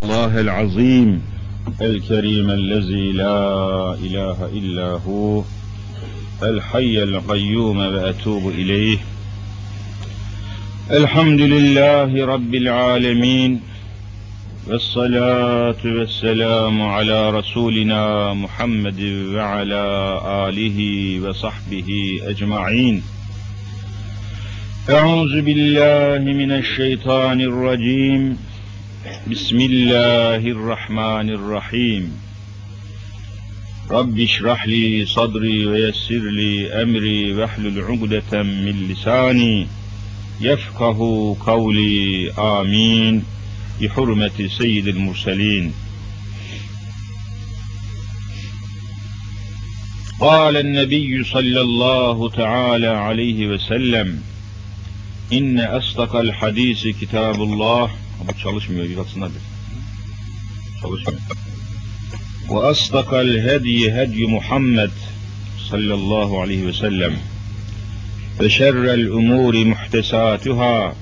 الله العظيم الكريم الذي لا إله إلا هو الحي القيوم وأتوب إليه. الحمد لله رب العالمين، والصلاة والسلام على رسولنا محمد وعلى آله وصحبه أجمعين. أعوذ بالله من الشيطان الرجيم. بسم الله الرحمن الرحيم. رب اشرح لي صدري ويسر لي أمري واحلل عقدة من لساني يفقه قولي. آمين بحرمة سيد المرسلين. قال النبي صلى الله تعالى عليه وسلم: إن أصدق الحديث كتاب الله. Çalışmıyor, bir baksınlar bir. Çalışmıyor. Ve asdakal hedy Muhammed sallallahu aleyhi ve sellem. Ve şerrel umuri muhtesatuhâ.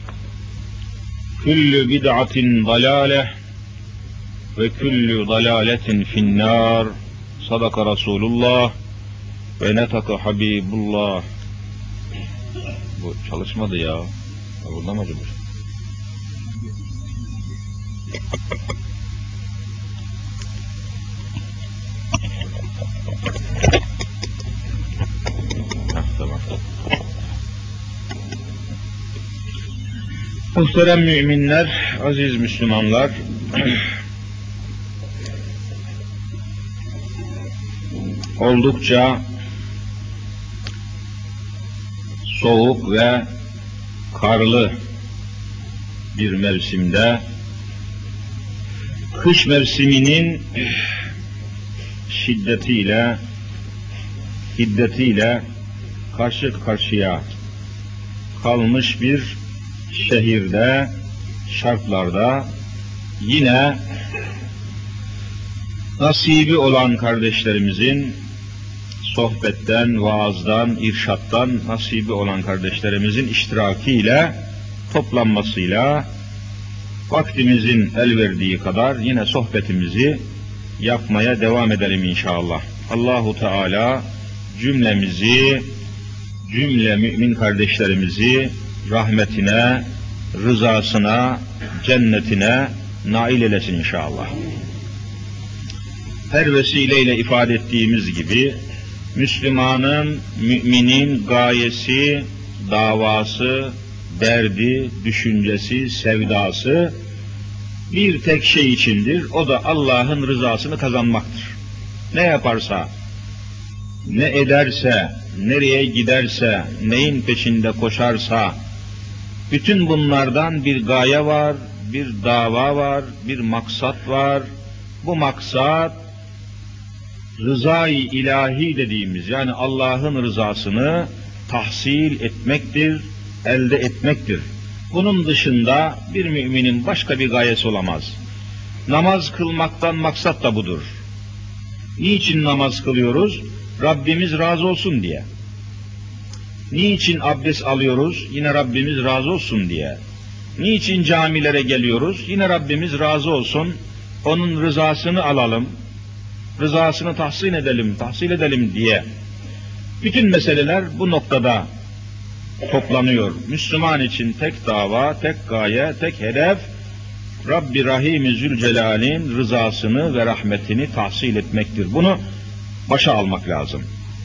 Küllü bid'atin dalâleh. Ve küllü dalâletin finnâr. Sadaka Resulullah. Ve netaka Habibullah. Bu çalışmadı ya. Burada mı acaba? Tamam. Muhterem müminler, aziz Müslümanlar, oldukça soğuk ve karlı bir mevsimde, kış mevsiminin hiddetiyle karşı karşıya kalmış bir şehirde, şartlarda yine nasibi olan kardeşlerimizin sohbetten, vaazdan, irşattan nasibi olan kardeşlerimizin iştirakiyle, toplanmasıyla vaktimizin el verdiği kadar yine sohbetimizi yapmaya devam edelim inşallah. Allahu Teala cümlemizi, cümle mümin kardeşlerimizi rahmetine, rızasına, cennetine nail eylesin inşallah. Her vesileyle ifade ettiğimiz gibi Müslümanın, müminin gayesi, davası, derdi, düşüncesi, sevdası bir tek şey içindir. O da Allah'ın rızasını kazanmaktır. Ne yaparsa, ne ederse, nereye giderse, neyin peşinde koşarsa, bütün bunlardan bir gaye var, bir dava var, bir maksat var. Bu maksat, rızayı ilahi dediğimiz, yani Allah'ın rızasını tahsil etmektir, elde etmektir. Bunun dışında bir müminin başka bir gayesi olamaz. Namaz kılmaktan maksat da budur. Niçin namaz kılıyoruz? Rabbimiz razı olsun diye. Niçin abdest alıyoruz? Yine Rabbimiz razı olsun diye. Niçin camilere geliyoruz? Yine Rabbimiz razı olsun. Onun rızasını alalım, rızasını tahsil edelim diye. Bütün meseleler bu noktada toplanıyor. Müslüman için tek dava, tek gaye, tek hedef, Rabbi Rahim-i Zülcelal'in rızasını ve rahmetini tahsil etmektir. Bunu başa almak lazım.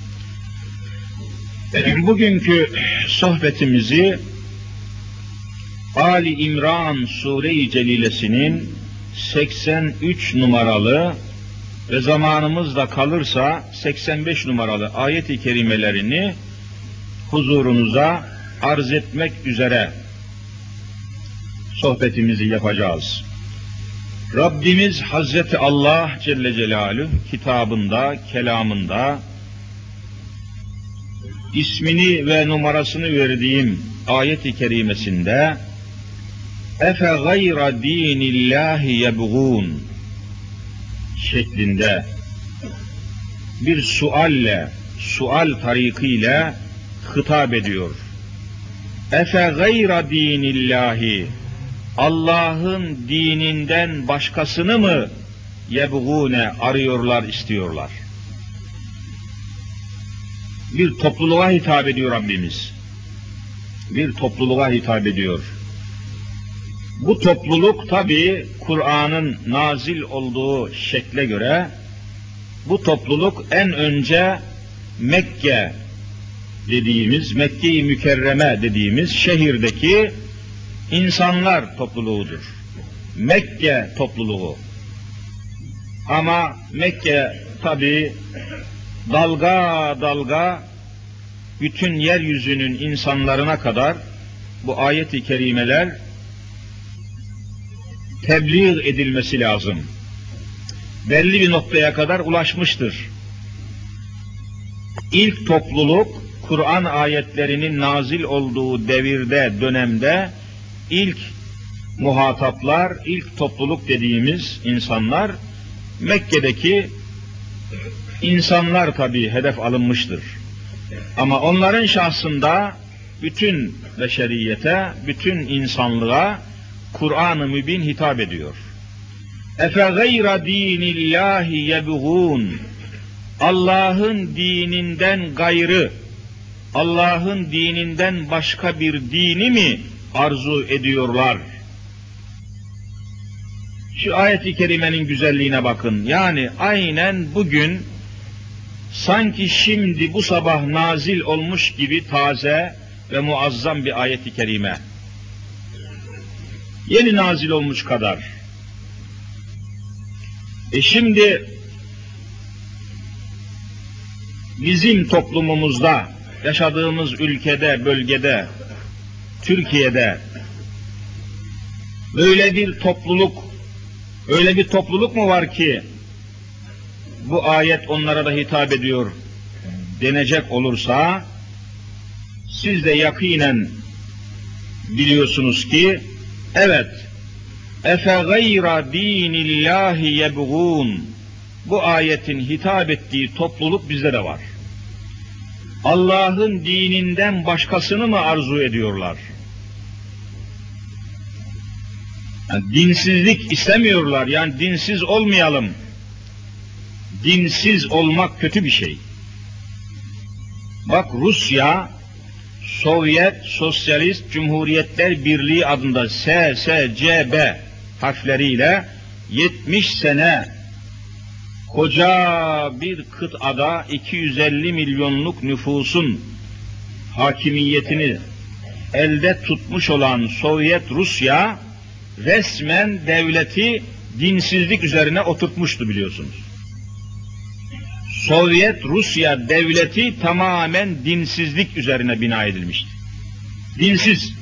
Bugünkü sohbetimizi Ali İmran Sure-i Celilesinin 83 numaralı ve zamanımızda kalırsa 85 numaralı ayet-i kerimelerini huzurunuza arz etmek üzere sohbetimizi yapacağız. Rabbimiz Hazreti Allah Celle Celaluhu kitabında, kelamında ismini ve numarasını verdiğim ayet-i kerimesinde efe gayra dinillahi yebğun şeklinde bir sual tarikiyle hitap ediyor. Efe gayra dinillahi, Allah'ın dininden başkasını mı yebğune arıyorlar, istiyorlar? Bir topluluğa hitap ediyor Rabbimiz. Bir topluluğa hitap ediyor. Bu topluluk tabii Kur'an'ın nazil olduğu şekle göre bu topluluk en önce Mekke dediğimiz, Mekke-i Mükerreme dediğimiz şehirdeki insanlar topluluğudur. Mekke topluluğu. Ama Mekke tabii dalga dalga bütün yeryüzünün insanlarına kadar bu ayet-i kerimeler tebliğ edilmesi lazım. Belli bir noktaya kadar ulaşmıştır. İlk topluluk Kur'an ayetlerinin nazil olduğu devirde, dönemde ilk muhataplar, ilk topluluk dediğimiz insanlar Mekke'deki insanlar tabii hedef alınmıştır. Ama onların şahsında bütün beşeriyete, bütün insanlığa Kur'an-ı Mübin hitap ediyor. Efe gayra dinillahi yebğun. Allah'ın dininden gayrı, Allah'ın dininden başka bir dini mi arzu ediyorlar? Şu ayet-i kerimenin güzelliğine bakın. Yani aynen bugün sanki şimdi bu sabah nazil olmuş gibi taze ve muazzam bir ayet-i kerime. Yeni nazil olmuş kadar. Şimdi bizim toplumumuzda, yaşadığımız ülkede, bölgede, Türkiye'de böyle bir topluluk mu var ki bu ayet onlara da hitap ediyor denecek olursa, siz de yakinen biliyorsunuz ki evet, efe gayra dinillahi yebğun, bu ayetin hitap ettiği topluluk bizde de var. Allah'ın dininden başkasını mı arzu ediyorlar? Yani dinsizlik istemiyorlar, yani dinsiz olmayalım. Dinsiz olmak kötü bir şey. Bak, Rusya, Sovyet Sosyalist Cumhuriyetler Birliği adında SSCB harfleriyle 70 sene koca bir kıtada 250 milyonluk nüfusun hakimiyetini elde tutmuş olan Sovyet Rusya resmen devleti dinsizlik üzerine oturtmuştu, biliyorsunuz. Sovyet Rusya devleti tamamen dinsizlik üzerine bina edilmişti. Dinsiz.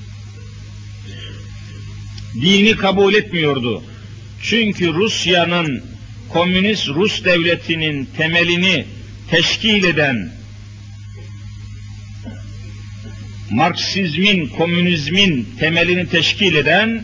Dini kabul etmiyordu. Çünkü Rusya'nın, Komünist Rus devletinin temelini teşkil eden, Marksizmin, komünizmin temelini teşkil eden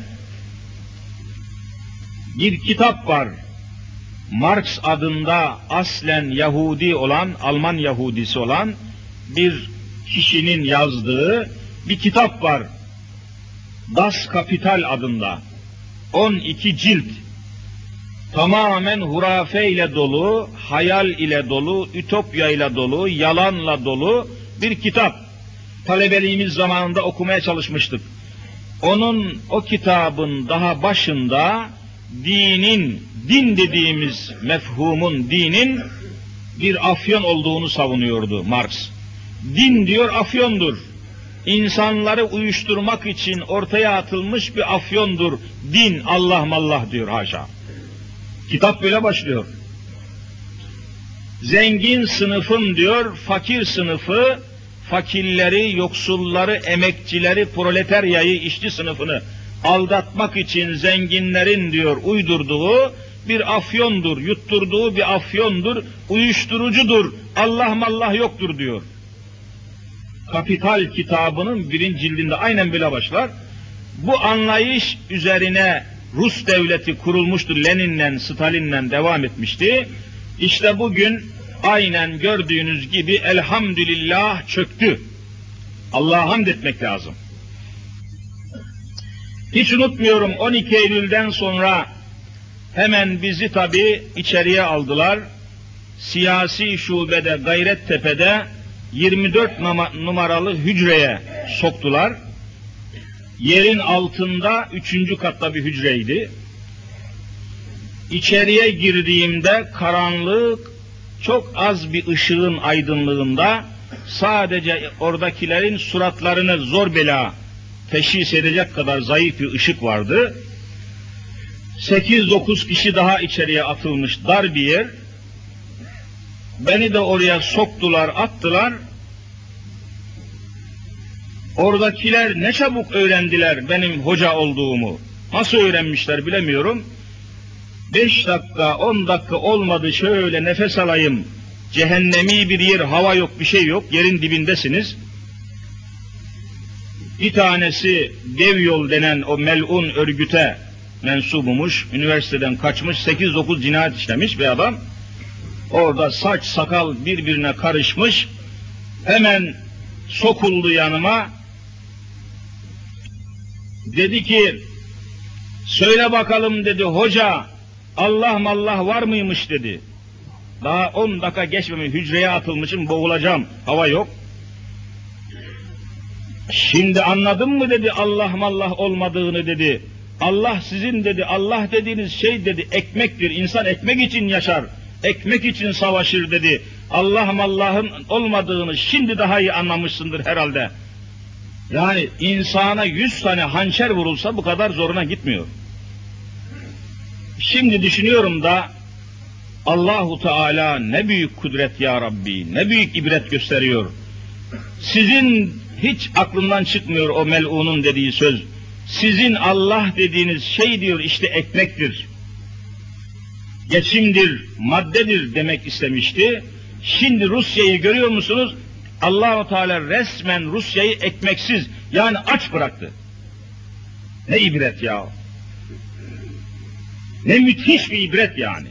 bir kitap var. Marx adında aslen Yahudi olan, Alman Yahudisi olan bir kişinin yazdığı bir kitap var. Das Kapital adında. 12 cilt. Tamamen hurafe ile dolu, hayal ile dolu, ütopya ile dolu, yalanla dolu bir kitap. Talebeliğimiz zamanında okumaya çalışmıştık. O kitabın daha başında din dediğimiz mefhumun, dinin bir afyon olduğunu savunuyordu Marx. Din diyor afyondur. İnsanları uyuşturmak için ortaya atılmış bir afyondur. Din, Allah mallah diyor, haşa. Kitap böyle başlıyor. Zengin sınıfın diyor, fakir sınıfı, fakirleri, yoksulları, emekçileri, proletaryayı, işçi sınıfını aldatmak için zenginlerin diyor uydurduğu bir afyondur, yutturduğu bir afyondur, uyuşturucudur, Allah mallah yoktur diyor. Kapital kitabının 1. cildinde aynen böyle başlar. Bu anlayış üzerine Rus devleti kurulmuştur, Lenin'le, Stalin'le devam etmişti. İşte bugün aynen gördüğünüz gibi elhamdülillah çöktü. Allah'a hamd etmek lazım. Hiç unutmuyorum, 12 Eylül'den sonra hemen bizi tabii içeriye aldılar. Siyasi şubede Gayrettepe'de 24 numaralı hücreye soktular. Yerin altında 3. katta bir hücreydi. İçeriye girdiğimde karanlık, çok az bir ışığın aydınlığında sadece oradakilerin suratlarını zor bela teşhis edecek kadar zayıf bir ışık vardı. 8-9 kişi daha içeriye atılmış, dar bir yer. Beni de oraya soktular, attılar. Oradakiler ne çabuk öğrendiler benim hoca olduğumu. Nasıl öğrenmişler bilemiyorum. 5 dakika, 10 dakika olmadı, şöyle nefes alayım. Cehennemi bir yer, hava yok, bir şey yok, yerin dibindesiniz. Bir tanesi Dev Yol denen o melun örgüte mensubumuş, üniversiteden kaçmış, 8-9 cinayet işlemiş bir adam. Orada saç sakal birbirine karışmış, hemen sokuldu yanıma. Dedi ki, söyle bakalım dedi, hoca Allah mallah var mıymış dedi. Daha 10 dakika geçmemiş, hücreye atılmışım, boğulacağım, hava yok. Şimdi anladın mı dedi, Allah mallah olmadığını dedi. Allah sizin dedi, Allah dediğiniz şey dedi ekmektir. İnsan ekmek için yaşar, ekmek için savaşır dedi. Allah mallahın olmadığını şimdi daha iyi anlamışsındır herhalde. Yani insana 100 tane hançer vurulsa bu kadar zoruna gitmiyor. Şimdi düşünüyorum da Allahu Teala ne büyük kudret ya Rabbi, ne büyük ibret gösteriyor. Sizin hiç aklından çıkmıyor o melunun dediği söz. Sizin Allah dediğiniz şey diyor işte ekmektir, geçimdir, maddedir demek istemişti. Şimdi Rusya'yı görüyor musunuz? Allah-u Teala resmen Rusya'yı ekmeksiz, yani aç bıraktı. Ne ibret ya! Ne müthiş bir ibret yani.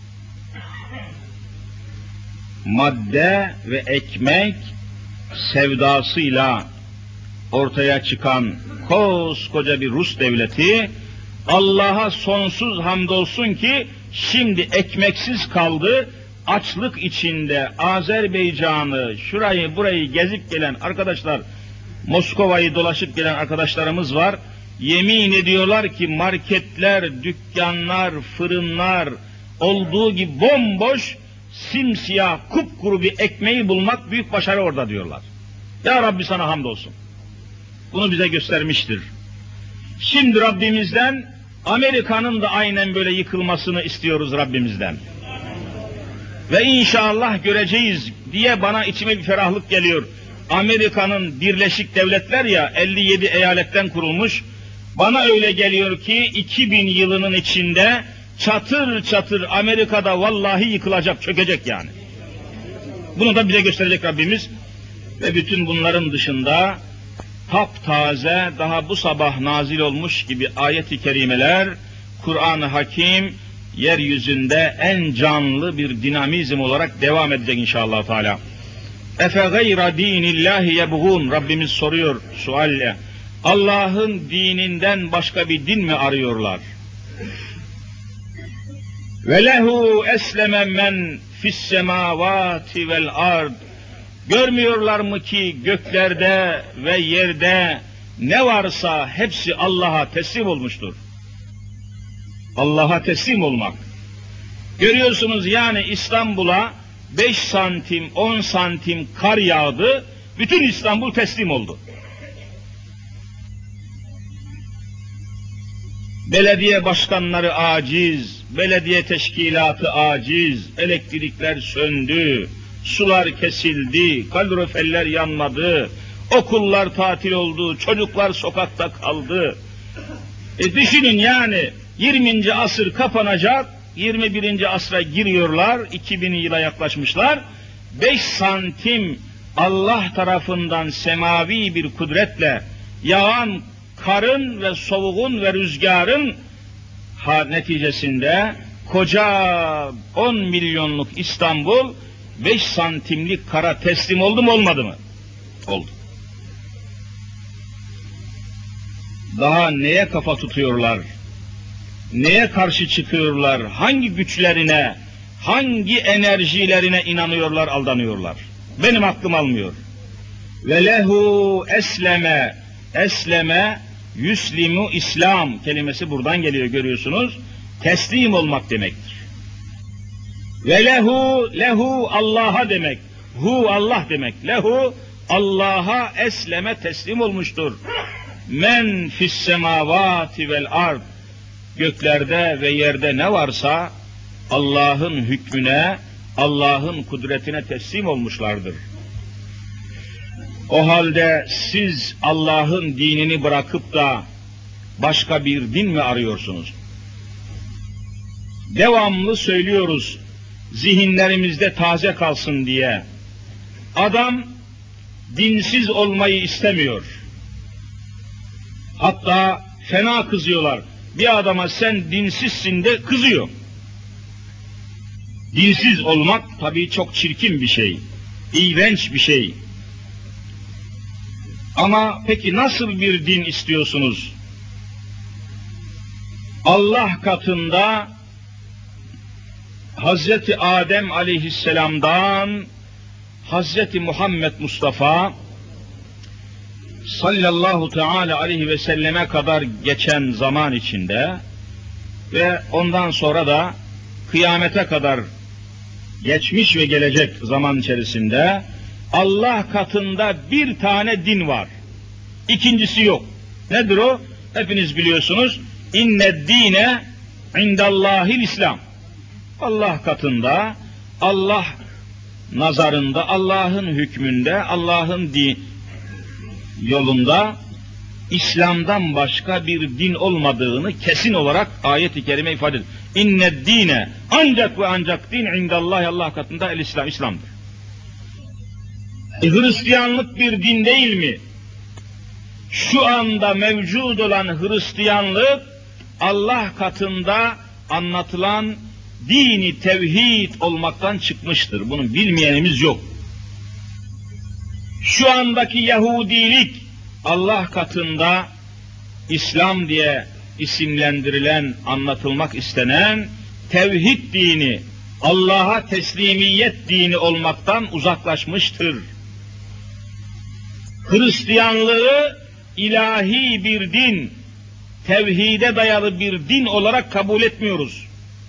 Madde ve ekmek sevdasıyla ortaya çıkan koskoca bir Rus devleti, Allah'a sonsuz hamdolsun ki şimdi ekmeksiz kaldı. Açlık içinde Azerbaycan'ı, şurayı burayı gezip gelen arkadaşlar, Moskova'yı dolaşıp gelen arkadaşlarımız var. Yemin ediyorlar ki marketler, dükkanlar, fırınlar olduğu gibi bomboş, simsiyah, kupkuru bir ekmeği bulmak büyük başarı orada diyorlar. Ya Rabbi sana hamdolsun. Bunu bize göstermiştir. Şimdi Rabbimizden Amerika'nın da aynen böyle yıkılmasını istiyoruz Rabbimizden. Ve inşallah göreceğiz diye bana içime bir ferahlık geliyor. Amerika'nın Birleşik Devletler ya 57 eyaletten kurulmuş. Bana öyle geliyor ki 2000 yılının içinde çatır çatır Amerika'da vallahi yıkılacak, çökecek yani. Bunu da bize gösterecek Rabbimiz. Ve bütün bunların dışında taptaze, daha bu sabah nazil olmuş gibi ayet-i kerimeler, Kur'an-ı Hakim yeryüzünde en canlı bir dinamizm olarak devam edecek inşallah Teala. Efe gayra dinillahi yebğun, Rabbimiz soruyor sualle. Allah'ın dininden başka bir din mi arıyorlar? Ve lehu esleme men fis semavati vel ard. Görmüyorlar mı ki göklerde ve yerde ne varsa hepsi Allah'a teslim olmuştur. Allah'a teslim olmak. Görüyorsunuz yani İstanbul'a 5 santim, 10 santim kar yağdı, bütün İstanbul teslim oldu. Belediye başkanları aciz, belediye teşkilatı aciz, elektrikler söndü, sular kesildi, kaloriferler yanmadı, okullar tatil oldu, çocuklar sokakta kaldı. Düşünün yani 20. asır kapanacak, 21. asra giriyorlar, 2000 yıla yaklaşmışlar, 5 santim Allah tarafından semavi bir kudretle yağan karın ve soğuğun ve rüzgarın neticesinde koca 10 milyonluk İstanbul 5 santimlik kara teslim oldu mu olmadı mı? Oldu. daha neye kafa tutuyorlar? Neye karşı çıkıyorlar? Hangi güçlerine, hangi enerjilerine inanıyorlar, aldanıyorlar? Benim aklım almıyor. Ve lehu esleme, esleme, yüslimu İslam kelimesi buradan geliyor, görüyorsunuz. Teslim olmak demektir. Ve lehu, lehu Allah'a demek. Hu Allah demek. Lehu Allah'a esleme, teslim olmuştur. Men fis semavati vel ard. Göklerde ve yerde ne varsa Allah'ın hükmüne, Allah'ın kudretine teslim olmuşlardır. O halde siz Allah'ın dinini bırakıp da başka bir din mi arıyorsunuz? Devamlı söylüyoruz, zihinlerimizde taze kalsın diye. Adam dinsiz olmayı istemiyor. Hatta fena kızıyorlar. Bir adama sen dinsizsin de kızıyor. Dinsiz olmak tabii çok çirkin bir şey, iğrenç bir şey. Ama peki nasıl bir din istiyorsunuz? Allah katında Hazreti Adem aleyhisselamdan Hazreti Muhammed Mustafa sallallahu teala aleyhi ve selleme kadar geçen zaman içinde ve ondan sonra da kıyamete kadar geçmiş ve gelecek zaman içerisinde Allah katında bir tane din var. İkincisi yok. Nedir o? Hepiniz biliyorsunuz. İnned dine indallahil İslam. Allah katında, Allah nazarında, Allah'ın hükmünde, Allah'ın yolunda İslam'dan başka bir din olmadığını kesin olarak ayet-i kerime ifade ediyor. İnned dine, ancak ve ancak din indallahi, Allah katında el İslam, İslam'dır. Hristiyanlık bir din değil mi? Şu anda mevcut olan Hristiyanlık Allah katında anlatılan dini tevhid olmaktan çıkmıştır. Bunu bilmeyenimiz yok. Şu andaki Yahudilik Allah katında İslam diye isimlendirilen, anlatılmak istenen tevhid dini, Allah'a teslimiyet dini olmaktan uzaklaşmıştır. Hristiyanlığı ilahi bir din, tevhide dayalı bir din olarak kabul etmiyoruz.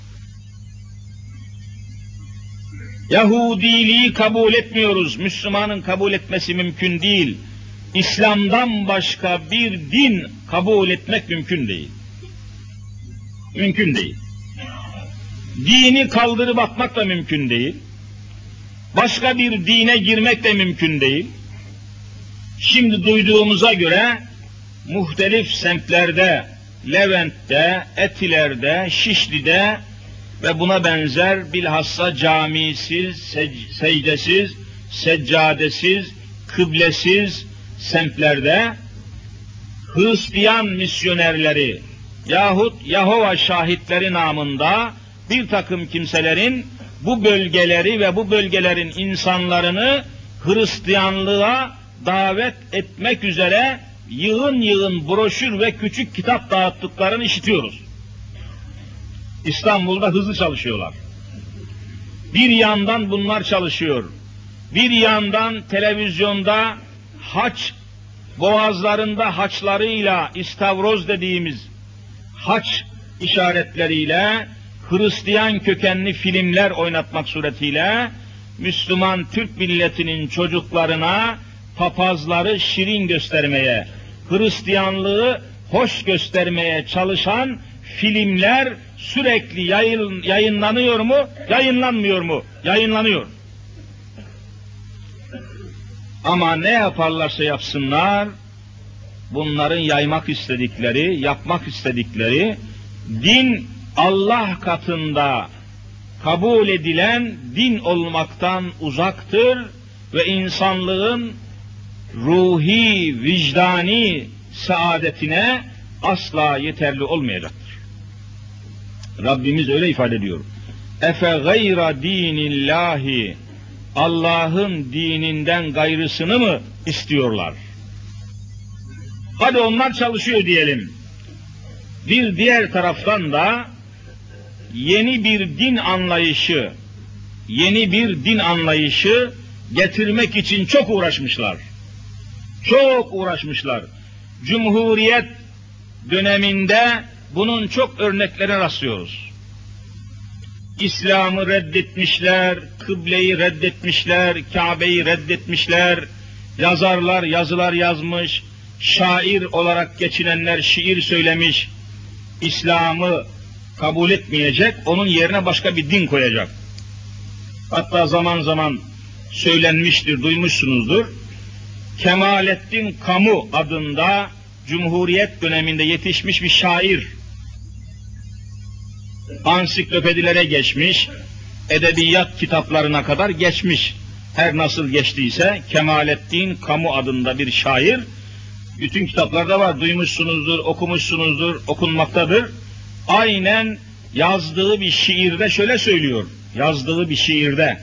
Yahudiliği kabul etmiyoruz. Müslümanın kabul etmesi mümkün değil. İslam'dan başka bir din kabul etmek mümkün değil. Mümkün değil. Dini kaldırıp atmak da mümkün değil. Başka bir dine girmek de mümkün değil. Şimdi duyduğumuza göre muhtelif semtlerde, Levent'te, Etiler'de, Şişli'de ve buna benzer bilhassa camisiz, secdesiz, seccadesiz, kıblesiz semtlerde Hristiyan misyonerleri yahut Yahova şahitleri namında bir takım kimselerin bu bölgeleri ve bu bölgelerin insanlarını Hristiyanlığa davet etmek üzere yığın yığın broşür ve küçük kitap dağıttıklarını işitiyoruz. İstanbul'da hızlı çalışıyorlar. Bir yandan bunlar çalışıyor. Bir yandan televizyonda haç, boğazlarında haçlarıyla, istavroz dediğimiz haç işaretleriyle Hristiyan kökenli filmler oynatmak suretiyle Müslüman Türk milletinin çocuklarına papazları şirin göstermeye, Hristiyanlığı hoş göstermeye çalışan filmler sürekli yayınlanıyor mu, yayınlanmıyor mu? Yayınlanıyor. Ama ne yaparlarsa yapsınlar, bunların yaymak istedikleri, yapmak istedikleri din Allah katında kabul edilen din olmaktan uzaktır ve insanlığın ruhi, vicdani saadetine asla yeterli olmayacaktır. Rabbimiz öyle ifade ediyor. Efe gayra dinillahi, Allah'ın dininden gayrısını mı istiyorlar? Hadi onlar çalışıyor diyelim. Bir diğer taraftan da yeni bir din anlayışı getirmek için çok uğraşmışlar. Çok uğraşmışlar. Cumhuriyet döneminde bunun çok örneklerine rastlıyoruz. İslam'ı reddetmişler, kıbleyi reddetmişler, Kabe'yi reddetmişler, yazarlar yazılar yazmış, şair olarak geçinenler şiir söylemiş, İslam'ı kabul etmeyecek, onun yerine başka bir din koyacak. Hatta zaman zaman söylenmiştir, duymuşsunuzdur. Kemalettin Kamu adında Cumhuriyet döneminde yetişmiş bir şair, ansiklopedilere geçmiş, edebiyat kitaplarına kadar geçmiş. Her nasıl geçtiyse Kemalettin Kamu adında bir şair, bütün kitaplarda var, duymuşsunuzdur, okumuşsunuzdur, okunmaktadır. Aynen yazdığı bir şiirde şöyle söylüyor, yazdığı bir şiirde: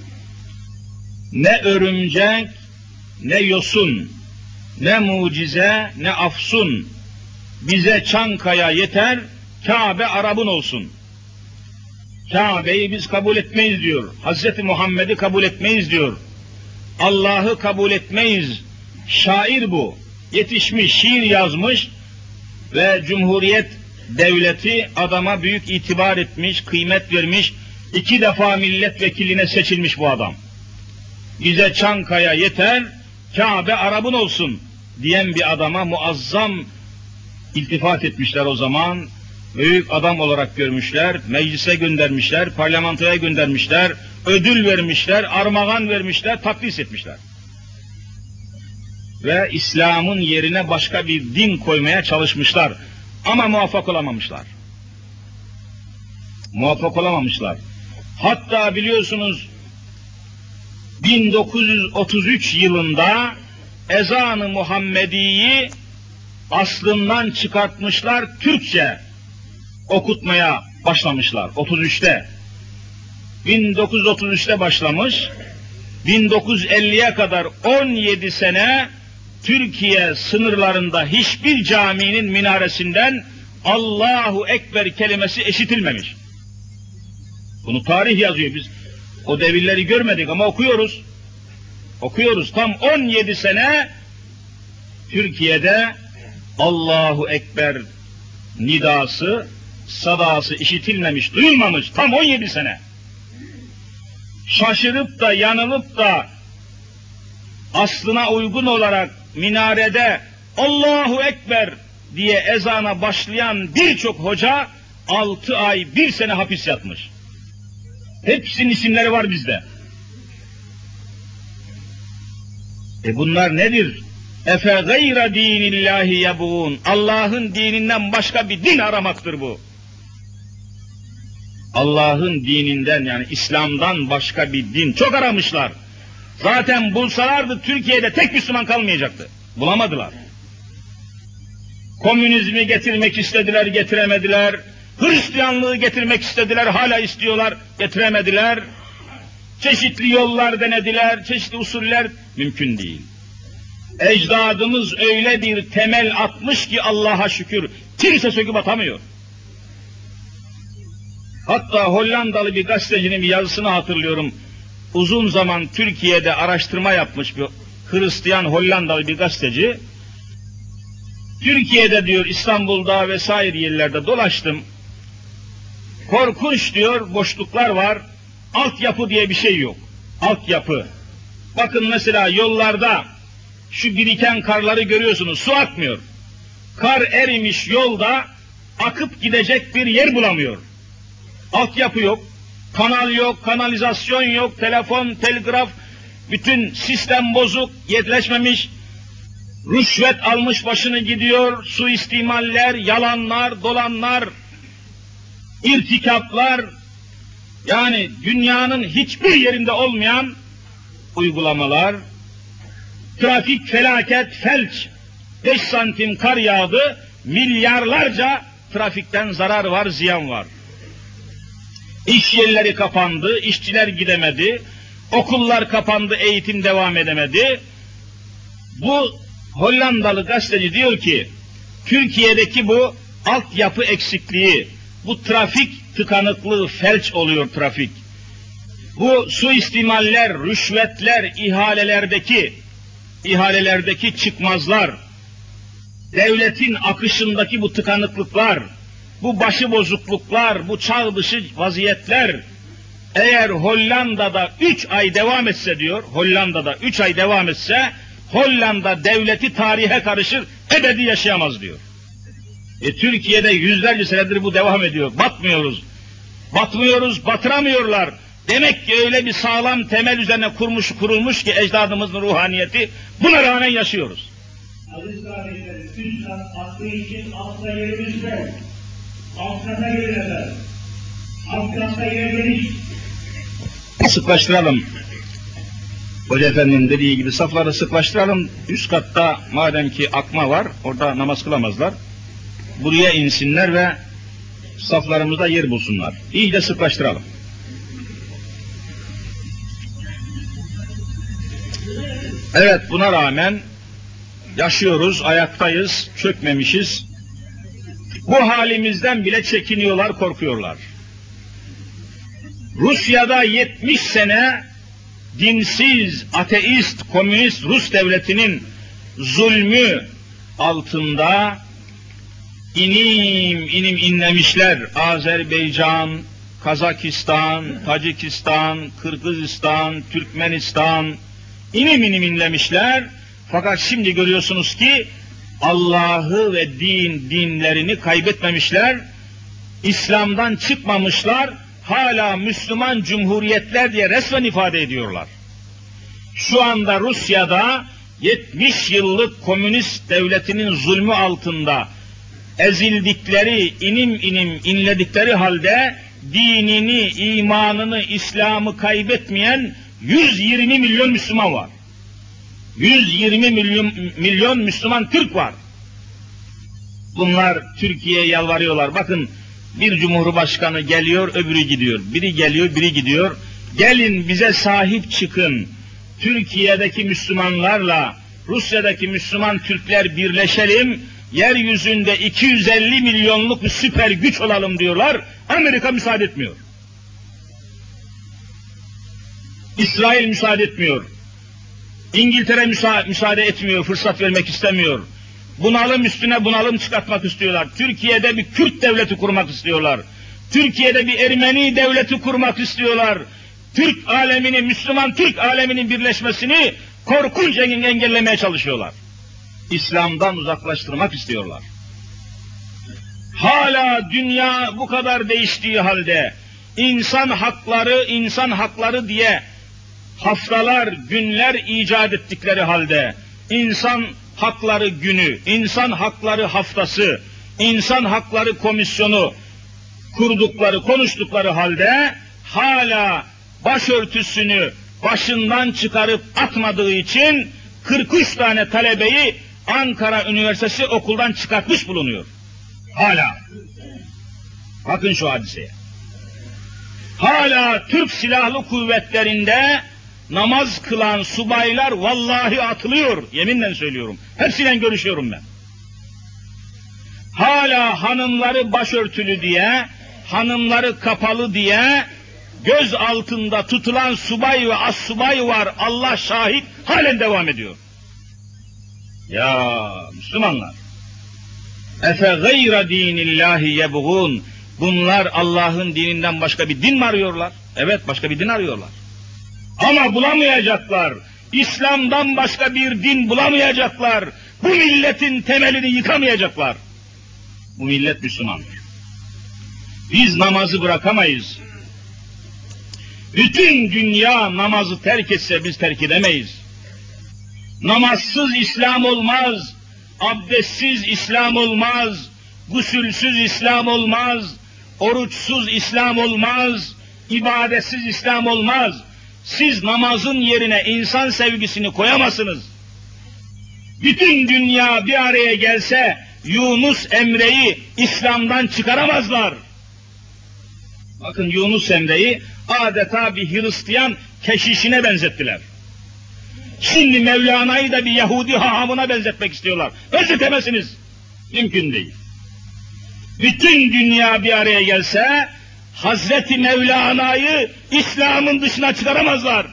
ne örümcek, ne yosun, ne mucize, ne afsun, bize Çankaya yeter, Kabe Arap'ın olsun. Kabe'yi biz kabul etmeyiz diyor, Hazreti Muhammed'i kabul etmeyiz diyor, Allah'ı kabul etmeyiz. Şair bu, yetişmiş, şiir yazmış ve Cumhuriyet Devleti adama büyük itibar etmiş, kıymet vermiş, 2 defa milletvekiline seçilmiş bu adam. Bize Çankaya yeter, Kabe Arap'ın olsun diyen bir adama muazzam iltifat etmişler o zaman. Büyük adam olarak görmüşler, meclise göndermişler, parlamentoya göndermişler, ödül vermişler, armağan vermişler, takdis etmişler. Ve İslam'ın yerine başka bir din koymaya çalışmışlar. Ama muvaffak olamamışlar. Muvaffak olamamışlar. Hatta biliyorsunuz 1933 yılında ezan-ı Muhammedi'yi aslından çıkartmışlar, Türkçe okutmaya başlamışlar 33'te. 1933'te başlamış, 1950'ye kadar 17 sene Türkiye sınırlarında hiçbir caminin minaresinden Allahu Ekber kelimesi işitilmemiş. Bunu tarih yazıyor, biz o devirleri görmedik ama okuyoruz. Okuyoruz, tam 17 sene Türkiye'de Allahu Ekber nidası, sadası işitilmemiş, duyulmamış, tam 17 sene. Şaşırıp da yanılıp da aslına uygun olarak minarede Allahu Ekber diye ezana başlayan birçok hoca 6 ay 1 sene hapis yatmış. Hepsinin isimleri var bizde. Bunlar nedir? Efe gayra dinillahi yebğun. Allah'ın dininden başka bir din aramaktır bu. Allah'ın dininden, yani İslam'dan başka bir din çok aramışlar. Zaten bulsalardı Türkiye'de tek Müslüman kalmayacaktı. Bulamadılar. Komünizmi getirmek istediler, getiremediler. Hristiyanlığı getirmek istediler, hala istiyorlar, getiremediler. Çeşitli yollar denediler, çeşitli usuller, mümkün değil. Ecdadımız öyle bir temel atmış ki Allah'a şükür kimse söküp atamıyor. Hatta Hollandalı bir gazetecinin bir yazısını hatırlıyorum. Uzun zaman Türkiye'de araştırma yapmış bir Hristiyan Hollandalı bir gazeteci. Türkiye'de diyor, İstanbul'da vesaire yerlerde dolaştım. Korkunç diyor, boşluklar var. Altyapı diye bir şey yok. Altyapı. Bakın mesela yollarda şu biriken karları görüyorsunuz, su akmıyor. Kar erimiş, yolda akıp gidecek bir yer bulamıyor. Altyapı yok, kanal yok, kanalizasyon yok, telefon, telgraf, bütün sistem bozuk, yetleşmemiş, rüşvet almış başını gidiyor, suistimaller, yalanlar, dolanlar, irtikaplar, yani dünyanın hiçbir yerinde olmayan uygulamalar, trafik felaket, felç, 5 santim kar yağdı, milyarlarca trafikten zarar var, ziyan var. İş yerleri kapandı, işçiler gidemedi, okullar kapandı, eğitim devam edemedi. Bu Hollandalı gazeteci diyor ki, Türkiye'deki bu altyapı eksikliği, bu trafik tıkanıklığı, felç oluyor trafik. Bu suistimaller, rüşvetler, ihalelerdeki çıkmazlar, devletin akışındaki bu tıkanıklıklar, bu başıbozukluklar, bu çağ dışı vaziyetler, eğer Hollanda'da 3 ay devam etse diyor, Hollanda'da 3 ay devam etse, Hollanda devleti tarihe karışır, ebedi yaşayamaz diyor. Türkiye'de yüzlerce senedir bu devam ediyor. Batmıyoruz, batıramıyorlar. Demek ki öyle bir sağlam temel üzerine kurulmuş ki ecdadımızın ruhaniyeti, buna rağmen yaşıyoruz. Aziz kardeşlerim, Üstad aklı için akla yerimizde, Afgan'a gelirler. Afgan'a geliriz. Sıklaştıralım. Hoca Efendi'nin dediği gibi safları sıklaştıralım. Üst katta madem ki akma var, orada namaz kılamazlar. Buraya insinler ve saflarımızda yer bulsunlar. İyice sıklaştıralım. Evet, buna rağmen yaşıyoruz, ayaktayız, çökmemişiz. Bu halimizden bile çekiniyorlar, korkuyorlar. Rusya'da 70 sene dinsiz, ateist, komünist Rus devletinin zulmü altında inim inlemişler. Azerbaycan, Kazakistan, Tacikistan, Kırgızistan, Türkmenistan inim inlemişler. Fakat şimdi görüyorsunuz ki Allah'ı ve dinlerini kaybetmemişler. İslam'dan çıkmamışlar. Hala Müslüman cumhuriyetler diye resmen ifade ediyorlar. Şu anda Rusya'da 70 yıllık komünist devletinin zulmü altında ezildikleri, inim inledikleri halde dinini, imanını, İslam'ı kaybetmeyen 120 milyon Müslüman var. 120 milyon Müslüman Türk var. Bunlar Türkiye'ye yalvarıyorlar. Bakın, bir cumhurbaşkanı geliyor, öbürü gidiyor. Biri geliyor, biri gidiyor. Gelin bize sahip çıkın. Türkiye'deki Müslümanlarla Rusya'daki Müslüman Türkler birleşelim. Yeryüzünde 250 milyonluk bir süper güç olalım diyorlar. Amerika müsaade etmiyor. İsrail müsaade etmiyor. İngiltere müsaade etmiyor, fırsat vermek istemiyor. Bunalım üstüne bunalım çıkartmak istiyorlar. Türkiye'de bir Kürt devleti kurmak istiyorlar. Türkiye'de bir Ermeni devleti kurmak istiyorlar. Türk alemini, Müslüman Türk aleminin birleşmesini korkunç engellemeye çalışıyorlar. İslam'dan uzaklaştırmak istiyorlar. Hala dünya bu kadar değiştiği halde insan hakları diye haftalar, günler icat ettikleri halde insan hakları günü, insan hakları haftası, insan hakları komisyonu konuştukları halde hala başörtüsünü başından çıkarıp atmadığı için 43 tane talebeyi Ankara Üniversitesi okuldan çıkartmış bulunuyor. Hala. Bakın şu hadiseye. Hala Türk Silahlı Kuvvetleri'nde namaz kılan subaylar vallahi atılıyor. Yeminle söylüyorum. Hepsiyle görüşüyorum ben. Hala hanımları başörtülü diye, hanımları kapalı diye göz altında tutulan subay ve assubay var. Allah şahit, halen devam ediyor. Ya Müslümanlar, efe gayra dinillahi yebğun, bunlar Allah'ın dininden başka bir din mi arıyorlar? Evet, başka bir din arıyorlar. Ama bulamayacaklar. İslam'dan başka bir din bulamayacaklar. Bu milletin temelini yıkamayacaklar. Bu millet Müslüman. Biz namazı bırakamayız. Bütün dünya namazı terk etse biz terk edemeyiz. Namazsız İslam olmaz, abdestsiz İslam olmaz, gusülsüz İslam olmaz, oruçsuz İslam olmaz, ibadetsiz İslam olmaz. Siz namazın yerine insan sevgisini koyamazsınız. Bütün dünya bir araya gelse Yunus Emre'yi İslam'dan çıkaramazlar. Bakın, Yunus Emre'yi adeta bir Hristiyan keşişine benzettiler. Şimdi Mevlana'yı da bir Yahudi hahamına benzetmek istiyorlar. Benzetemezsiniz. Mümkün değil. Bütün dünya bir araya gelse, Hazreti Mevlana'yı İslam'ın dışına çıkaramazlar.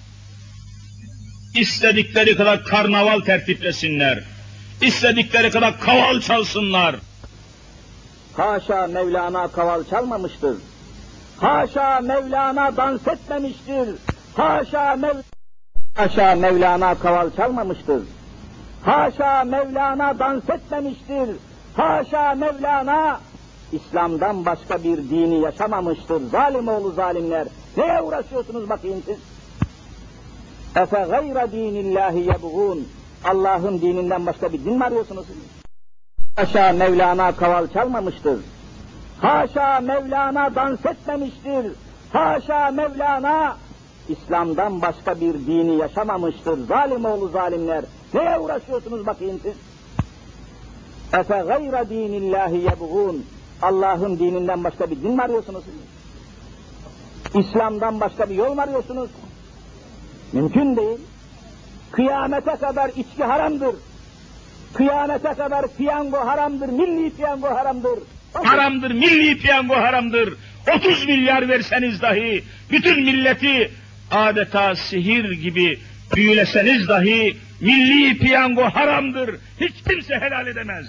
İstedikleri kadar karnaval tertiplesinler. İstedikleri kadar kaval çalsınlar. Haşa Mevlana kaval çalmamıştır. Haşa Mevlana dans etmemiştir. Haşa Mevlana kaval çalmamıştır. Haşa Mevlana dans etmemiştir. Haşa Mevlana İslam'dan başka bir dini yaşamamıştır. Zalim oğlu zalimler. Neye uğraşıyorsunuz bakayım siz? Efe gayra dinillahi yebğun. Allah'ın dininden başka bir din mi arıyorsunuz siz? Haşa Mevlana kaval çalmamıştır. Haşa Mevlana dans etmemiştir. Haşa Mevlana İslam'dan başka bir dini yaşamamıştır. Zalim oğlu zalimler. Neye uğraşıyorsunuz bakayım siz? Efe gayra dinillahi yebğun. Allah'ın dininden başka bir din mi arıyorsunuz siz? İslam'dan başka bir yol mu arıyorsunuz? Mümkün değil. Kıyamete kadar içki haramdır. Kıyamete kadar piyango haramdır, milli piyango haramdır. Haramdır, milli piyango haramdır. 30 milyar verseniz dahi, bütün milleti adeta sihir gibi büyüleseniz dahi, milli piyango haramdır. Hiç kimse helal edemez.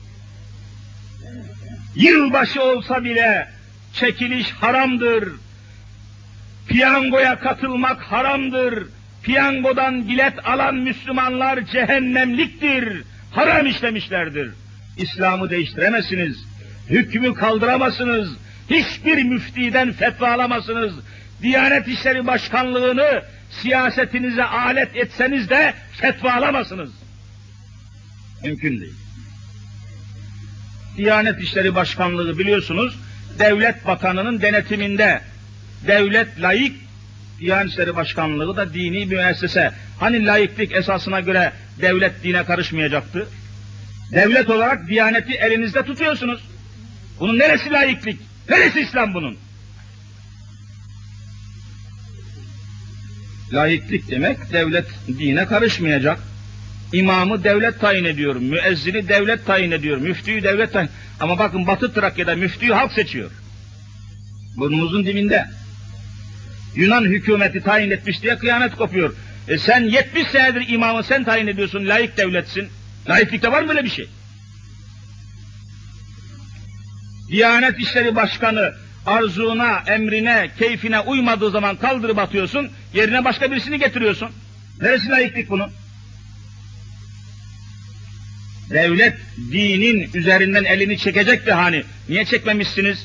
Yılbaşı olsa bile çekiliş haramdır. Piyangoya katılmak haramdır. Piyangodan bilet alan Müslümanlar cehennemliktir. Haram işlemişlerdir. İslam'ı değiştiremezsiniz. Hükmü kaldıramazsınız. Hiçbir müftiden fetva alamazsınız. Diyanet İşleri Başkanlığı'nı siyasetinize alet etseniz de fetva alamazsınız. Mümkün değil. Diyanet İşleri Başkanlığı biliyorsunuz, Devlet Bakanı'nın denetiminde. Devlet laik, Diyanet İşleri Başkanlığı da dini bir müessese. Hani laiklik esasına göre devlet dine karışmayacaktı? Devlet olarak Diyaneti elinizde tutuyorsunuz. Bunun neresi laiklik? Neresi İslam bunun? Laiklik demek devlet dine karışmayacak. İmamı devlet tayin ediyor, müezzini devlet tayin ediyor, müftüyü devlet tayin. Ama bakın Batı Trakya'da müftüyü halk seçiyor. Burnumuzun dibinde. Yunan hükümeti tayin etmiş diye kıyamet kopuyor. Sen 70 senedir imamı sen tayin ediyorsun, laik devletsin. Laiklikte var mı böyle bir şey? Diyanet İşleri Başkanı arzuna, emrine, keyfine uymadığı zaman kaldırıp atıyorsun, yerine başka birisini getiriyorsun. Neresi laiklik bunun? Devlet dinin üzerinden elini çekecekti hani. Niye çekmemişsiniz?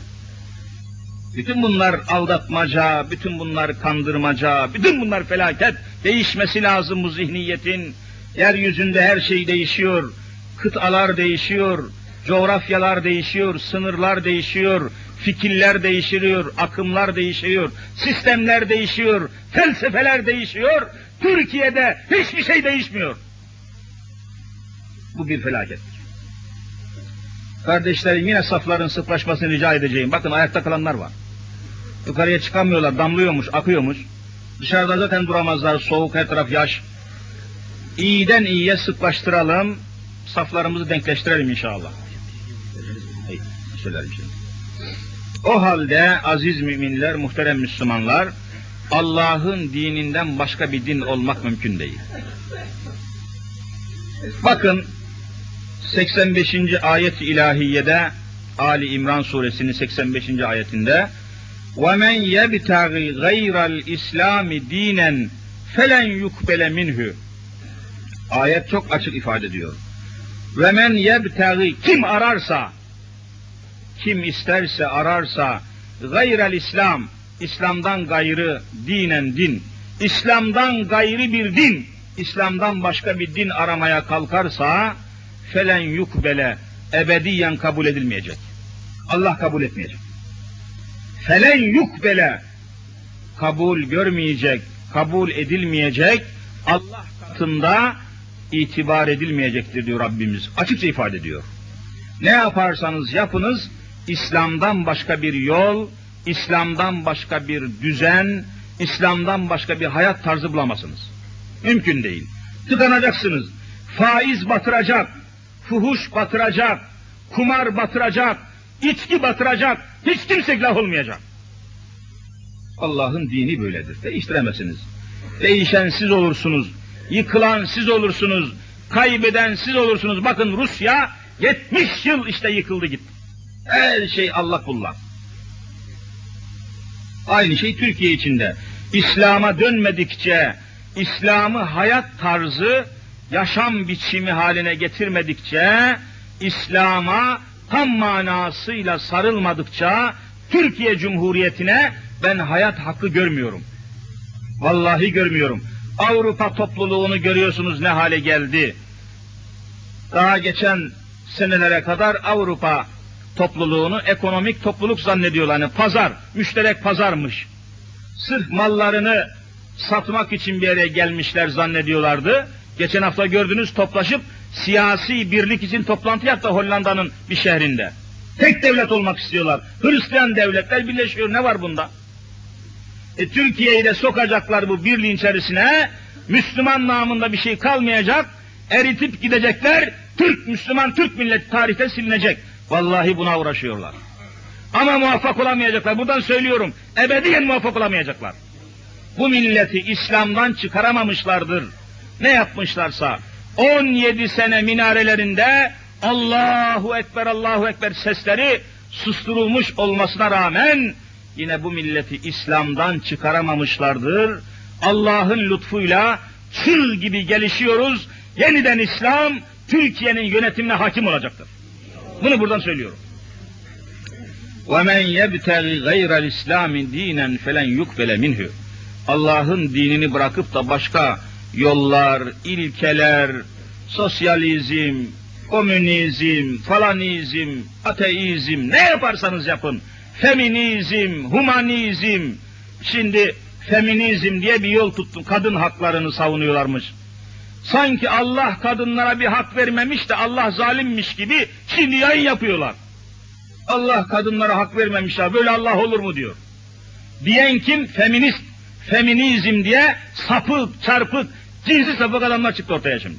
Bütün bunlar aldatmaca, bütün bunlar kandırmaca, bütün bunlar felaket. Değişmesi lazım bu zihniyetin. Yeryüzünde her şey değişiyor. Kıtalar değişiyor, coğrafyalar değişiyor, sınırlar değişiyor, fikirler değişiyor, akımlar değişiyor, sistemler değişiyor, felsefeler değişiyor. Türkiye'de hiçbir şey değişmiyor. Bu bir felakettir. Kardeşlerim, yine safların sıklaşmasını rica edeceğim. Bakın ayakta kalanlar var. Yukarıya çıkamıyorlar, damlıyormuş, akıyormuş. Dışarıda zaten duramazlar, soğuk, her taraf yaş. İyiden iyiye sıklaştıralım, saflarımızı denkleştirelim inşallah. O halde aziz müminler, muhterem Müslümanlar, Allah'ın dininden başka bir din olmak mümkün değil. Bakın 85. ayet-i ilahiyede, Ali İmran suresinin 85. ayetinde وَمَنْ يَبْتَغِ غَيْرَ الْاِسْلَامِ دِينًا فَلَنْ يُقْبَلَ مِنْهُ. Ayet çok açık ifade ediyor. وَمَنْ يَبْتَغِ, kim ararsa, kim isterse ararsa, gayrel İslam, İslam'dan gayrı, dinen din, İslam'dan gayrı bir din, İslam'dan başka bir din aramaya kalkarsa, felen yukbele, ebediyen kabul edilmeyecek. Allah kabul etmeyecek. Felen yukbele, kabul görmeyecek, kabul edilmeyecek, Allah katında itibar edilmeyecektir diyor Rabbimiz. Açıkça ifade ediyor. Ne yaparsanız yapınız, İslam'dan başka bir yol, İslam'dan başka bir düzen, İslam'dan başka bir hayat tarzı bulamazsınız. Mümkün değil. Tıkanacaksınız. Faiz batıracak, fuhuş batıracak, kumar batıracak, içki batıracak, hiç kimse iflah olmayacak. Allah'ın dini böyledir. Değiştiremezsiniz. Değişen siz olursunuz, yıkılan siz olursunuz, kaybeden siz olursunuz. Bakın Rusya 70 yıl işte yıkıldı gitti. Her şey Allah kullar. Aynı şey Türkiye içinde. İslam'a dönmedikçe, İslam'ı hayat tarzı, yaşam biçimi haline getirmedikçe, İslam'a tam manasıyla sarılmadıkça, Türkiye Cumhuriyeti'ne ben hayat hakkı görmüyorum. Vallahi görmüyorum. Avrupa topluluğunu görüyorsunuz ne hale geldi. Daha geçen senelere kadar Avrupa topluluğunu ekonomik topluluk zannediyorlar. Yani pazar, müşterek pazarmış. Sırf mallarını satmak için bir yere gelmişler zannediyorlardı. Geçen hafta gördünüz, toplaşıp siyasi birlik için toplantı yaptı Hollanda'nın bir şehrinde. Tek devlet olmak istiyorlar. Hristiyan devletler birleşiyor. Ne var bunda? Türkiye'yi de sokacaklar bu birliğin içerisine. Müslüman namında bir şey kalmayacak. Eritip gidecekler. Müslüman Türk milleti tarihte silinecek. Vallahi buna uğraşıyorlar. Ama muvaffak olamayacaklar. Buradan söylüyorum. Ebediyen muvaffak olamayacaklar. Bu milleti İslam'dan çıkaramamışlardır. Ne yapmışlarsa 17 sene minarelerinde Allahu Ekber, Allahu Ekber sesleri susturulmuş olmasına rağmen yine bu milleti İslam'dan çıkaramamışlardır. Allah'ın lütfuyla çığ gibi gelişiyoruz. Yeniden İslam Türkiye'nin yönetimine hakim olacaktır. Bunu buradan söylüyorum. وَمَنْ يَبْتَغِ غَيْرَ الْاِسْلَامِ دِينًا فَلَنْ يُقْبَلَ مِنْهُ. Allah'ın dinini bırakıp da başka yollar, ilkeler, sosyalizm, komünizm, falanizm, ateizm, ne yaparsanız yapın, feminizm, humanizm, şimdi feminizm diye bir yol tuttum, kadın haklarını savunuyorlarmış. Sanki Allah kadınlara bir hak vermemiş de Allah zalimmiş gibi şimdi yayın yapıyorlar. Allah kadınlara hak vermemiş ya, böyle Allah olur mu diyor. Diyen kim? Feminist, feminizm diye sapık, çarpık, cinsi sapık adamlar çıktı ortaya şimdi.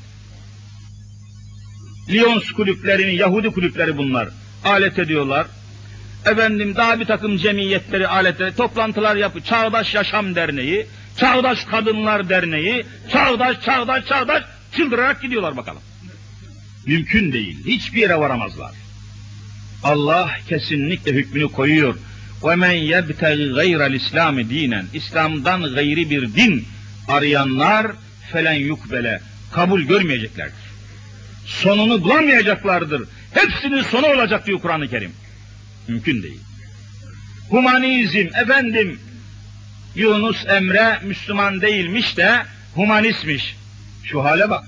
Lyons kulüplerini, Yahudi kulüpleri bunlar. Alet ediyorlar. Efendim daha bir takım cemiyetleri, aletleri, toplantılar yapıyor. Çağdaş Yaşam Derneği, Çağdaş Kadınlar Derneği, çağdaş, çıldırarak gidiyorlar bakalım. Mümkün değil, hiçbir yere varamazlar. Allah kesinlikle hükmünü koyuyor. وَمَنْ يَبْتَغِ غَيْرَ الْاِسْلَامِ دِينًا. İslam'dan gayri bir din arayanlar felen yukbele, kabul görmeyeceklerdir. Sonunu bulamayacaklardır. Hepsinin sonu olacak diyor Kur'an-ı Kerim. Mümkün değil. Humanizm, efendim, Yunus Emre Müslüman değilmiş de humanistmiş. Şu hale bak.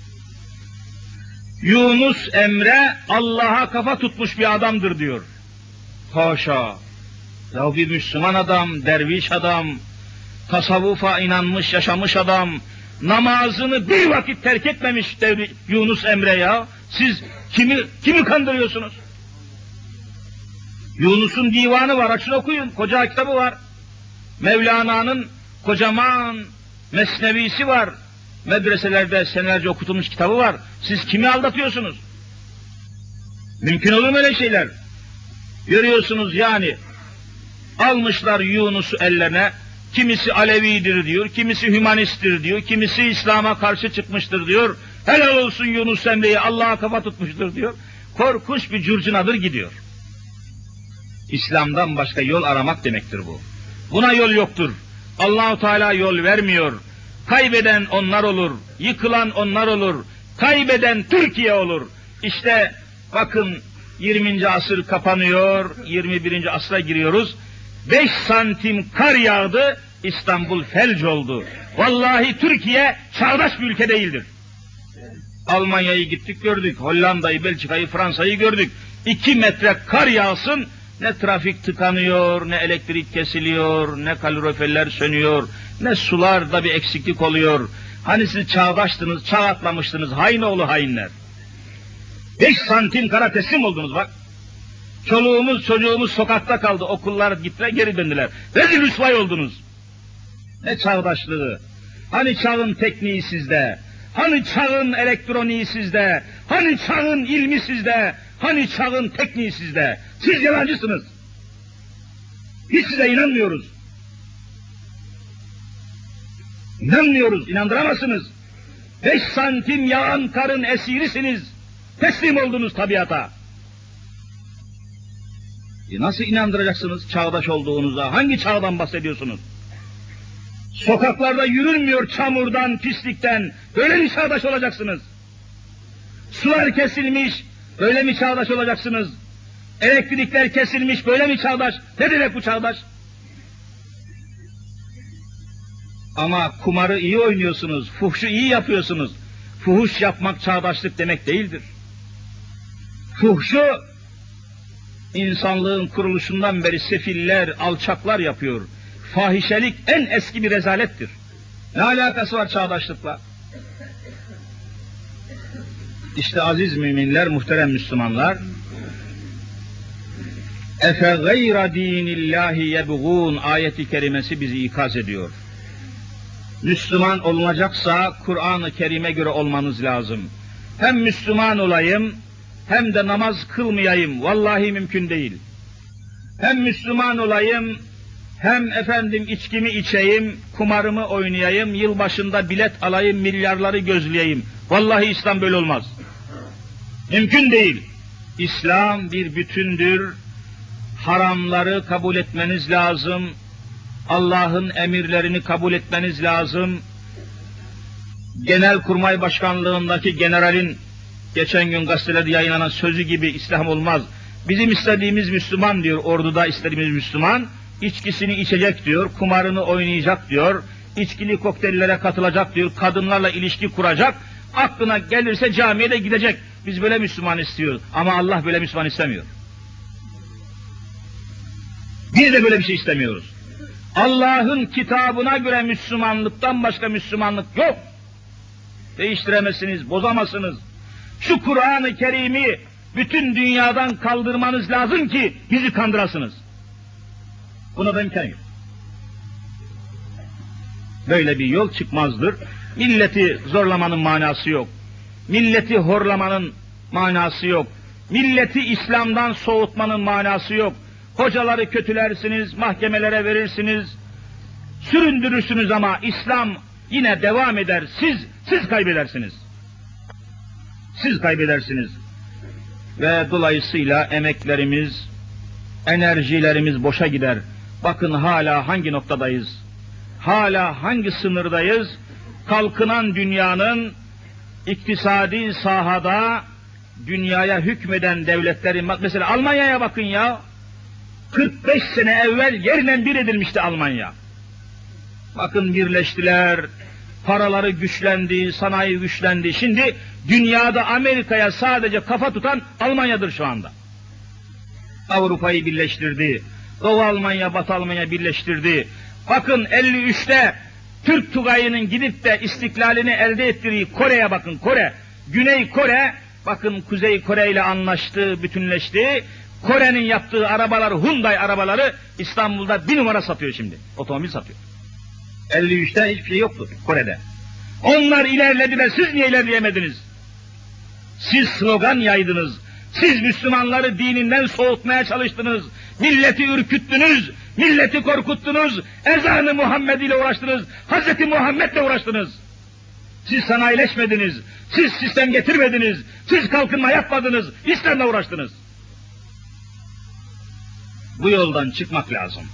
Yunus Emre Allah'a kafa tutmuş bir adamdır diyor. Haşa! Ya bir Müslüman adam, derviş adam, tasavvufa inanmış, yaşamış adam, namazını bir vakit terk etmemiş Yunus Emre ya. Siz kimi kandırıyorsunuz? Yunus'un divanı var, açın okuyun, koca kitabı var. Mevlana'nın kocaman mesnevisi var. Medreselerde senelerce okutulmuş kitabı var. Siz kimi aldatıyorsunuz? Mümkün olur mu öyle şeyler? Görüyorsunuz yani. Almışlar Yunus'u ellerine. Kimisi Alevidir diyor, kimisi hümanisttir diyor, kimisi İslam'a karşı çıkmıştır diyor. Helal olsun Yunus Emre'ye, Allah'a kafa tutmuştur diyor. Korkunç bir curcunadır gidiyor. İslam'dan başka yol aramak demektir bu. Buna yol yoktur. Allah-u Teala yol vermiyor. Kaybeden onlar olur, yıkılan onlar olur, kaybeden Türkiye olur. İşte bakın 20. asır kapanıyor, 21. asra giriyoruz. 5 santim kar yağdı, İstanbul felç oldu. Vallahi Türkiye çağdaş bir ülke değildir. Almanya'yı gittik gördük, Hollanda'yı, Belçika'yı, Fransa'yı gördük. 2 metre kar yağsın, ne trafik tıkanıyor, ne elektrik kesiliyor, ne kaloriferler sönüyor, ne sularda bir eksiklik oluyor. Hani siz çağdaştınız, çağ atlamıştınız, hain oğlu hainler. 5 santim kara teslim oldunuz bak. Çoluğumuz, çocuğumuz sokakta kaldı, okullar gittiler, geri döndüler. Rezil rüsvay oldunuz. Ne çağdaşlığı. Hani çağın tekniği sizde? Hani çağın elektroniği sizde? Hani çağın ilmi sizde? Hani çağın tekniği sizde? Siz yalancısınız. Biz size inanmıyoruz. İnanmıyoruz, inandıramazsınız. 5 santim yağan karın esirisiniz. Teslim oldunuz tabiata. Nasıl inandıracaksınız çağdaş olduğunuza? Hangi çağdan bahsediyorsunuz? Sokaklarda yürünmüyor çamurdan, pislikten. Böyle mi çağdaş olacaksınız? Sular kesilmiş, böyle mi çağdaş olacaksınız? Elektrikler kesilmiş, böyle mi çağdaş? Ne demek bu çağdaş? Ama kumarı iyi oynuyorsunuz, fuhşu iyi yapıyorsunuz. Fuhuş yapmak çağdaşlık demek değildir. Fuhşu, insanlığın kuruluşundan beri sefiller, alçaklar yapıyor. Fahişelik en eski bir rezalettir. Ne alakası var çağdaşlıkla? İşte aziz müminler, muhterem Müslümanlar, Efe gayra dinillahi yebğun ayeti kerimesi bizi ikaz ediyor. Müslüman olunacaksa Kur'an-ı Kerim'e göre olmanız lazım. Hem Müslüman olayım, hem de namaz kılmayayım, vallahi mümkün değil. Hem Müslüman olayım, hem efendim içkimi içeyim, kumarımı oynayayım, yılbaşında bilet alayım, milyarları gözleyeyim. Vallahi İslam böyle olmaz. Mümkün değil. İslam bir bütündür. Haramları kabul etmeniz lazım. Allah'ın emirlerini kabul etmeniz lazım. Genelkurmay Başkanlığındaki generalin geçen gün gazetelerde yayınlanan sözü gibi İslam olmaz. Bizim istediğimiz Müslüman diyor, orduda istediğimiz Müslüman, içkisini içecek diyor, kumarını oynayacak diyor, içkili kokteyllere katılacak diyor, kadınlarla ilişki kuracak, aklına gelirse camiye de gidecek. Biz böyle Müslüman istiyoruz ama Allah böyle Müslüman istemiyor. Biz de böyle bir şey istemiyoruz. Allah'ın kitabına göre Müslümanlıktan başka Müslümanlık yok. Değiştiremezsiniz, bozamazsınız. Şu Kur'an-ı Kerim'i bütün dünyadan kaldırmanız lazım ki bizi kandırasınız. Buna da imkan yok. Böyle bir yol çıkmazdır. Milleti zorlamanın manası yok. Milleti horlamanın manası yok. Milleti İslam'dan soğutmanın manası yok. Hocaları kötülersiniz, mahkemelere verirsiniz, süründürürsünüz ama İslam yine devam eder. Siz kaybedersiniz. Siz kaybedersiniz. Ve dolayısıyla emeklerimiz, enerjilerimiz boşa gider. Bakın hala hangi noktadayız? Hala hangi sınırdayız? Kalkınan dünyanın iktisadi sahada dünyaya hükmeden devletlerin, mesela Almanya'ya bakın ya. 45 sene evvel yerle bir edilmişti Almanya. Bakın birleştiler, paraları güçlendi, sanayi güçlendi. Şimdi dünyada Amerika'ya sadece kafa tutan Almanya'dır şu anda. Avrupa'yı birleştirdi, Doğu Almanya, Batı Almanya birleştirdi. Bakın 53'te Türk Tugayı'nın gidip de istiklalini elde ettiği Kore'ye bakın, Kore. Güney Kore, bakın Kuzey Kore ile anlaştı, bütünleşti. Kore'nin yaptığı arabaları, Hyundai arabaları İstanbul'da 1 numara satıyor şimdi. Otomobil satıyor. 53'te hiçbir şey yoktu Kore'de. Onlar ilerlediler, siz niye ilerleyemediniz? Siz slogan yaydınız. Siz Müslümanları dininden soğutmaya çalıştınız. Milleti ürküttünüz, milleti korkuttunuz. Ezan-ı Muhammed ile uğraştınız. Hazreti Muhammed'le uğraştınız. Siz sanayileşmediniz. Siz sistem getirmediniz. Siz kalkınma yapmadınız. İslam'la uğraştınız. Bu yoldan çıkmak lazım.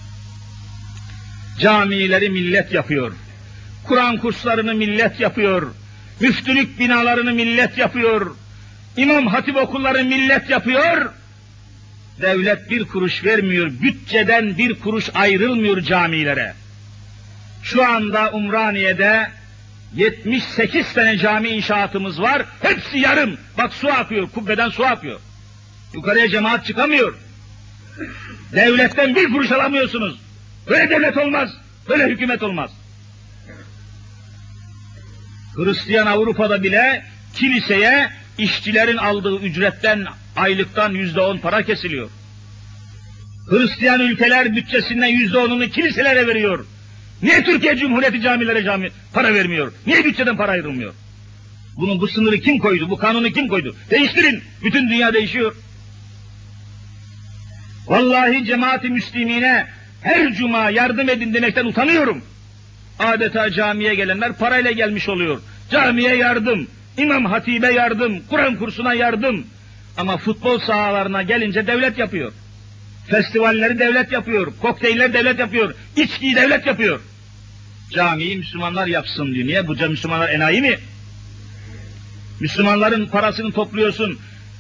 Camileri millet yapıyor. Kur'an kurslarını millet yapıyor. Müftülük binalarını millet yapıyor. İmam hatip okulları millet yapıyor. Devlet 1 kuruş vermiyor. Bütçeden 1 kuruş ayrılmıyor camilere. Şu anda Umraniye'de 78 tane cami inşaatımız var. Hepsi yarım. Bak su akıyor. Kubbeden su akıyor. Yukarıya cemaat çıkamıyor. Devletten 1 kuruş alamıyorsunuz. Böyle devlet olmaz. Böyle hükümet olmaz. Hristiyan Avrupa'da bile kiliseye işçilerin aldığı ücretten, aylıktan %10 para kesiliyor. Hristiyan ülkeler bütçesinden %10'unu kiliselere veriyor. Niye Türkiye Cumhuriyeti camilere para vermiyor? Niye bütçeden para ayrılmıyor? Bu sınırı kim koydu? Bu kanunu kim koydu? Değiştirin. Bütün dünya değişiyor. Vallahi cemaat-i müslimine her cuma yardım edin demekten utanıyorum. Adeta camiye gelenler parayla gelmiş oluyor. Camiye yardım, İmam Hatib'e yardım, Kur'an kursuna yardım. Ama futbol sahalarına gelince devlet yapıyor. Festivalleri devlet yapıyor, kokteyller devlet yapıyor, içkiyi devlet yapıyor. Camiyi Müslümanlar yapsın diyor. Niye? Bu Müslümanlar enayi mi? Müslümanların parasını topluyorsun,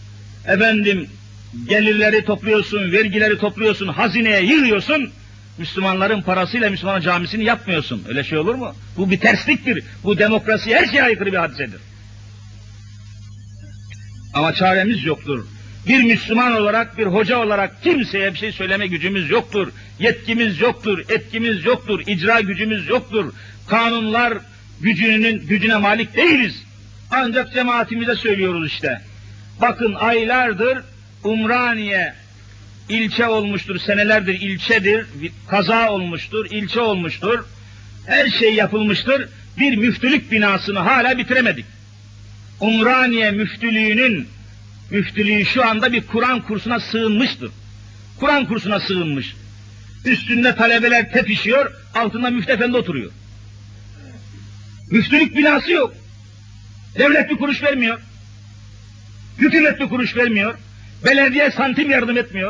gelirleri topluyorsun, vergileri topluyorsun, hazineye yığıyorsun. Müslümanların parasıyla Müslüman camisini yapmıyorsun. Öyle şey olur mu? Bu bir tersliktir. Bu demokrasiye her şeye aykırı bir hadisedir. Ama çaremiz yoktur. Bir Müslüman olarak, bir hoca olarak kimseye bir şey söyleme gücümüz yoktur. Yetkimiz yoktur, etkimiz yoktur, icra gücümüz yoktur. Kanunlar gücüne malik değiliz. Ancak cemaatimize söylüyoruz işte. Bakın aylardır Umraniye ilçe olmuştur, senelerdir ilçedir, kaza olmuştur, ilçe olmuştur. Her şey yapılmıştır. Bir müftülük binasını hala bitiremedik. Umraniye müftülüğü şu anda bir Kur'an kursuna sığınmıştır. Kur'an kursuna sığınmış. Üstünde talebeler tepişiyor, altında müftü efendi oturuyor. Müftülük binası yok. Devlet bir kuruş vermiyor. Hükümet bir kuruş vermiyor. Belediye santim yardım etmiyor.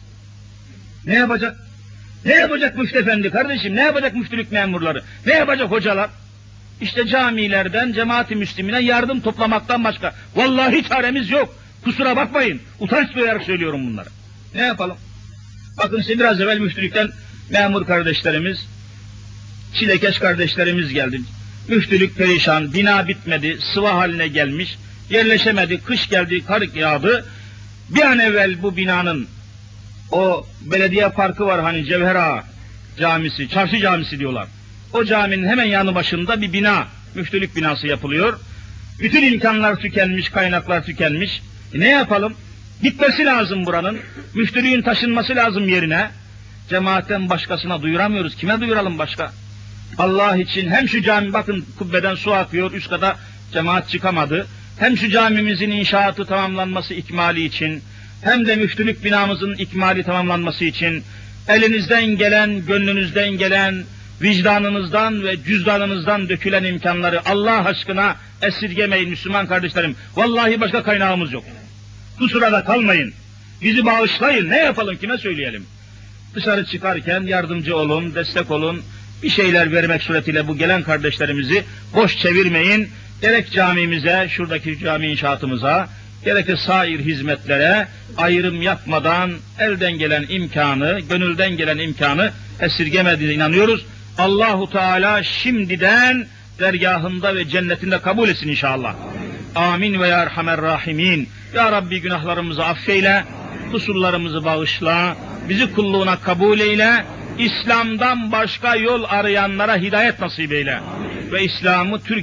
Ne yapacak? Ne yapacak müftü efendi kardeşim? Ne yapacak müftülük memurları? Ne yapacak hocalar? İşte camilerden, cemaat-i müslimine yardım toplamaktan başka. Vallahi çaremiz yok. Kusura bakmayın. Utanç duyarak söylüyorum bunları. Ne yapalım? Bakın size biraz evvel müftülükten memur kardeşlerimiz, çilekeş kardeşlerimiz geldi. Müftülük perişan, bina bitmedi, sıva haline gelmiş, yerleşemedi, kış geldi, kar yağdı. Bir an evvel bu binanın, o belediye parkı var hani Cevher Ağa camisi, çarşı camisi diyorlar. O caminin hemen yanı başında bir bina, müftülük binası yapılıyor. Bütün imkanlar tükenmiş, kaynaklar tükenmiş. Ne yapalım? Gitmesi lazım buranın. Müftülüğün taşınması lazım yerine. Cemaatten başkasına duyuramıyoruz. Kime duyuralım başka? Allah için hem şu cami, bakın kubbeden su akıyor, üst kata cemaat çıkamadı. Hem şu camimizin inşaatı tamamlanması ikmali için, hem de müftülük binamızın ikmali tamamlanması için, elinizden gelen, gönlünüzden gelen, vicdanınızdan ve cüzdanınızdan dökülen imkanları Allah aşkına esirgemeyin Müslüman kardeşlerim. Vallahi başka kaynağımız yok. Kusura da kalmayın. Bizi bağışlayın. Ne yapalım, kime söyleyelim? Dışarı çıkarken yardımcı olun, destek olun. Bir şeyler vermek suretiyle bu gelen kardeşlerimizi boş çevirmeyin. Gerek camimize, şuradaki cami inşaatımıza, gerekli sair hizmetlere ayrım yapmadan elden gelen imkanı, gönülden gelen imkanı esirgemediğine inanıyoruz. Allahu Teala şimdiden dergahında ve cennetinde kabul etsin inşallah. Amin ve ya Erhamer Rahimin. Ya Rabbi günahlarımızı affeyle, kusurlarımızı bağışla, bizi kulluğuna kabul eyle, İslam'dan başka yol arayanlara hidayet nasip eyle ve İslam'ı Türkiye